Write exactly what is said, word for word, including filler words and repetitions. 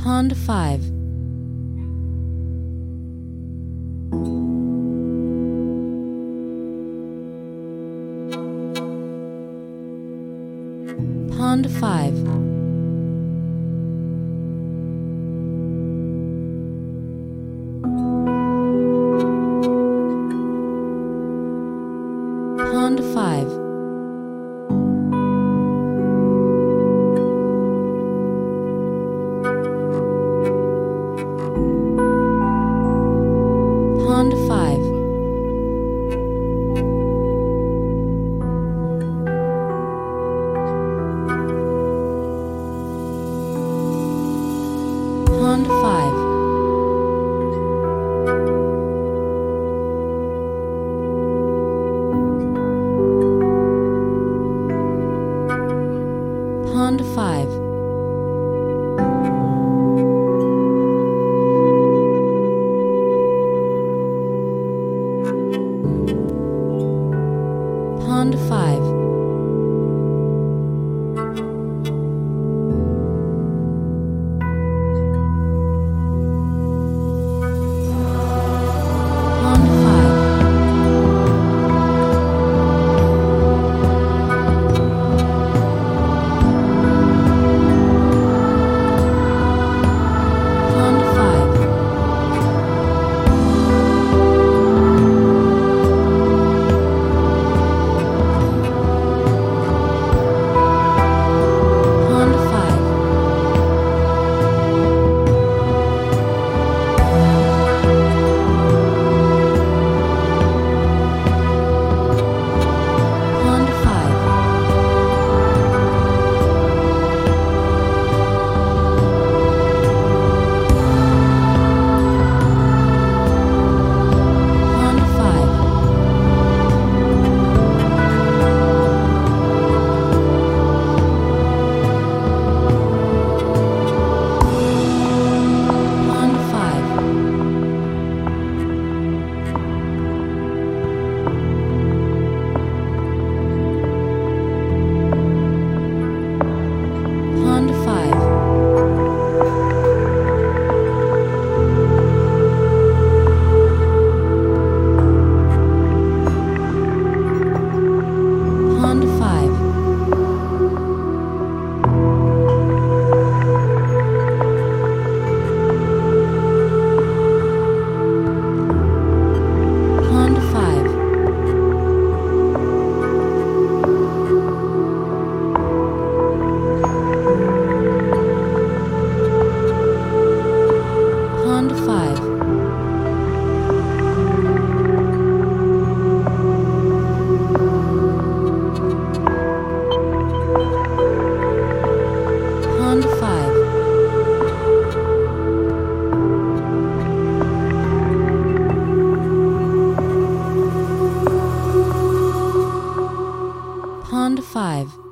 Pond five. Pond five. Pond five. Pond five. Pond five. Pond five. Pond five. Pond five. Pond five. Pond five. Pond five. Pond five. Pond five. Pond five. Pond five. Pond five. Pond five. Pond five. Pond five.